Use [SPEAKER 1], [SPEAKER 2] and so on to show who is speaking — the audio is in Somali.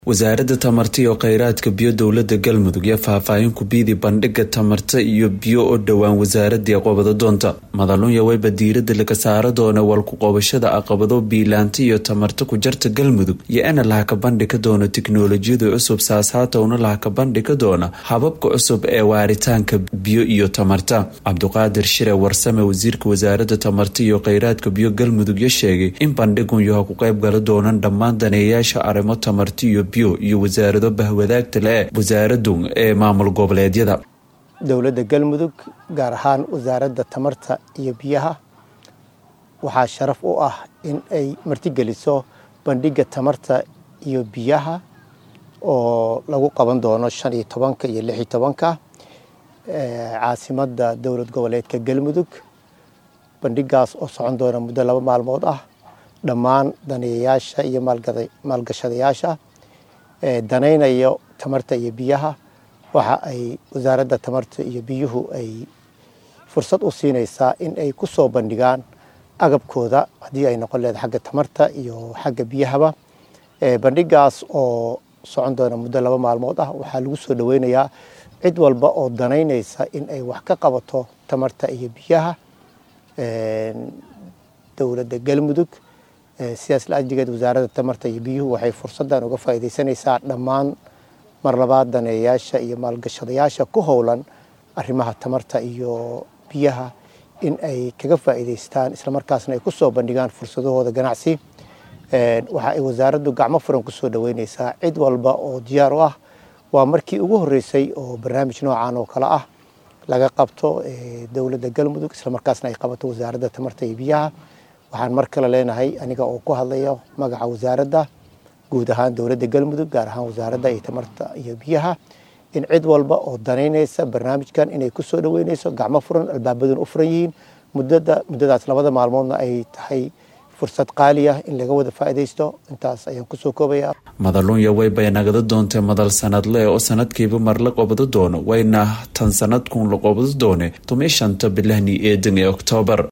[SPEAKER 1] wasaaradda tamarta iyo kheyraadka biyo dowladda galmudug yaa faahfaahin ku biidi bandhiga tamarta iyo biyo oo dhowaan wasaaradii qabado doonta madalunya wayba diirada laga saara doona walku qabashada aqabado biilaanta iyo tamarta ku jarta galmudug iyo ana laha ka bandhiga doona tiknoolajiyada cusub saasaatowna laha ka bandhiga doona hababka cusub ee waaritaanka biyo iyo tamarta cabduqaadir shire warsame wasiirka wasaaradda tamarta iyo kheyraadka biyo galmudug ya sheegay in bandhigun yaha ku qayb gala doonaan dhammaan daneeyaasha arrimo tamarta iyo wasaarado bahwadaagta leh wasaaraddu ee maamul goboleedyada
[SPEAKER 2] dowladda galmudug gaar ahaan wasaaradda tamarta iyo biyaha waxaa sharaf u ah in ay martigeliso bandhiga tamarta iyo biyaha oo lagu qaban doono 15 iyo 16 caasimadda dowlad goboleedka galmudug bandhigaas oo socon doona muddo 2 maalmood ah dhammaan daneeyaasha iyo maalgashadayaasha danaynayo tamarta iyo biyaha waxa ay wasaaradda tamarta iyo biyuhu ay fursad u siinaysaa in ay ku soo bandhigaan agabkooda haddii ay noqon leedahay xagga tamarta iyo xagga biyahaba bandhigaas oo socon doona muddo 2 maalmood ah waxaa lagu soo dhaweynayaa cid walba oo danaynaysa in ay wax ka qabato tamarta iyo biyaha dowladda galmudug sidaas la ajligeed wasaaradda tamarta iyo biyuhu waxay fursadan uga faa'iideysanaysaa dhammaan mar labaad daneeyaasha iyo maalgashadayaasha ku howlan arrimaha tamarta iyo biyaha in ay kaga faa'iideystaan isla markaasna ay ku soo bandhigaan fursadahooda ganacsi waxa ay wasaaraddu gacmo furan ku soo dhaweynaysaa cid walba oo diyaar u ah waa markii ugu horeysay oo barnaamij noocan oo kale ah laga qabto dowladda galmudug isla markaasna ay qabato wasaaradda tamarta iyo biyaha waxaan mar kale leenahay aniga oo ku hadlayo magaca wasaaradda guud ahaan dowladda galmudug gaar ahaan wasaaradda iyo tamarta iyo biyaha in cid walba oo danaynaysa barnaamijkan inay ku soo dhaweynayso gacmo furan albaabaduna u furan yihiin muddadaas 2 maalmoodna ay tahay fursad qaali ah in laga wada faa'iideysto intaas ayaan ku soo koobayaa
[SPEAKER 1] madalunya way nagada doonta madal sanadle oo sanadkiiba mar la qabado doono wayna tan sanadkun la qabado doone 15 bilahni ee Oktoobar